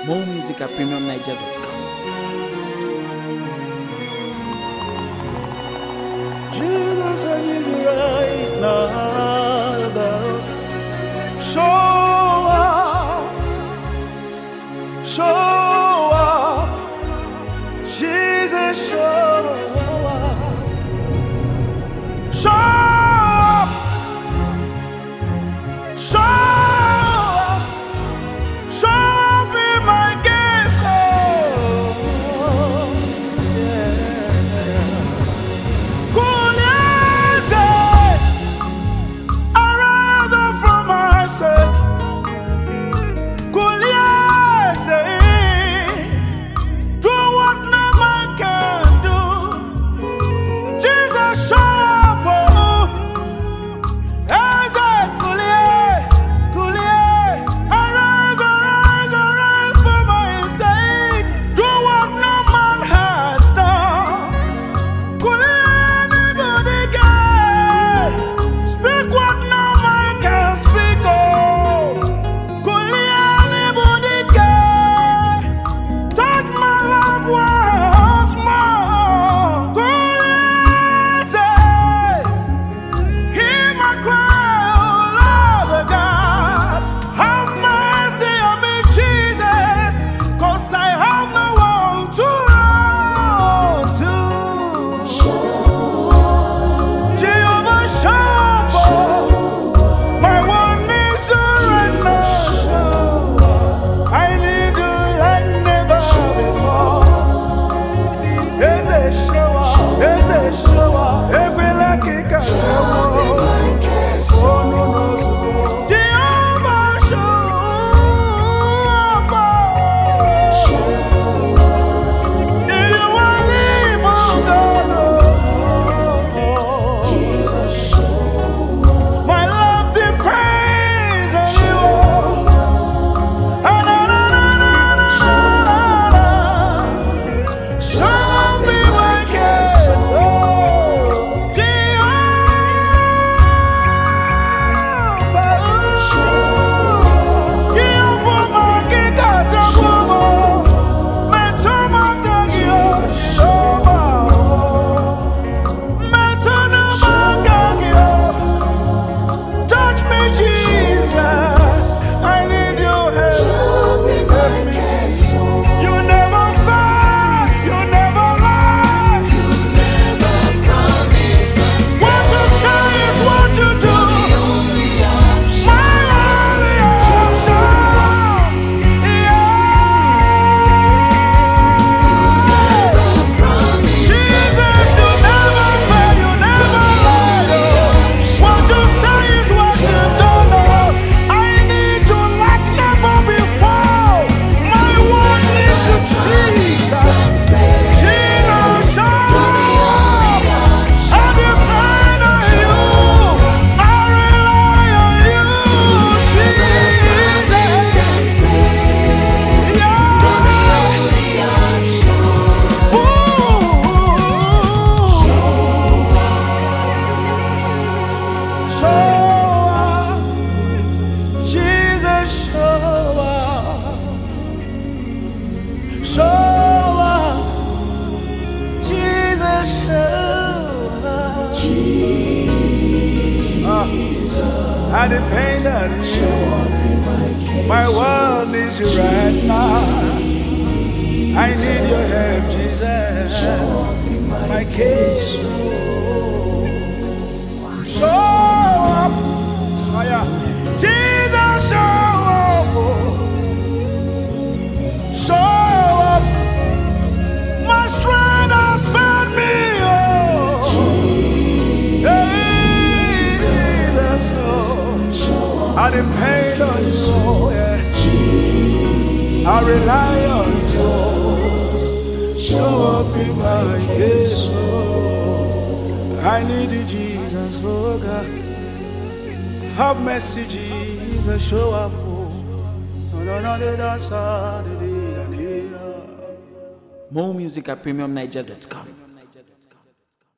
More music at premiumniger.com. Jesus, I need you right now, God. Show up, Jesus, show up, show up, show up, show up in my case, yeah. I depend on you. My world needs you right now. I need your help, Jesus. My case. Show up. Oh, yeah. Jesus, show up. Show up. My strength has found me. I depend on you, yeah. I rely on you. Show up in my case. I need you, Jesus, oh God. Have mercy, Jesus, show up. More music at premiumniger.com.